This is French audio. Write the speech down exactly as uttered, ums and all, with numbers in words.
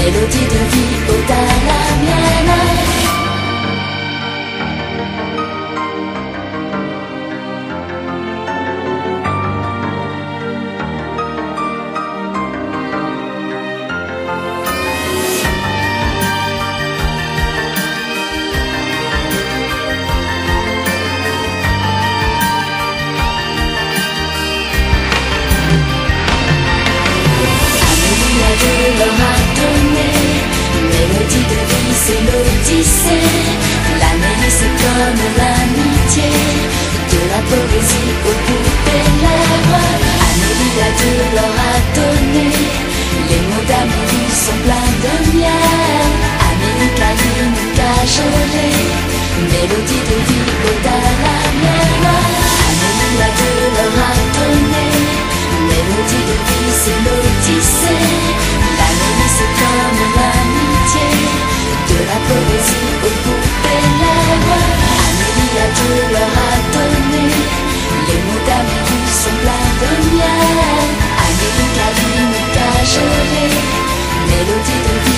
mélodie de vie ôte à la mienne. De leur a donné mélodie de vie, c'est l'Odyssée. L'Amérique c'est comme l'amitié, de la poésie au bout des lèvres. Amélie a de leur a donné, les mots d'amour sont pleins de miel. Amélie câline, cajolet, mélodie de vie ôte à la mienne. Amélie a de leur a donné, mélodie de vie c'est l'Odyssée. L'Amérique c'est comme l'amitié, de la poésie au bout des lèvres. Amélie a de leur a donné, les mots d'amour sont pleins de miel. Amélie câline, cajolet, mélodie de vie.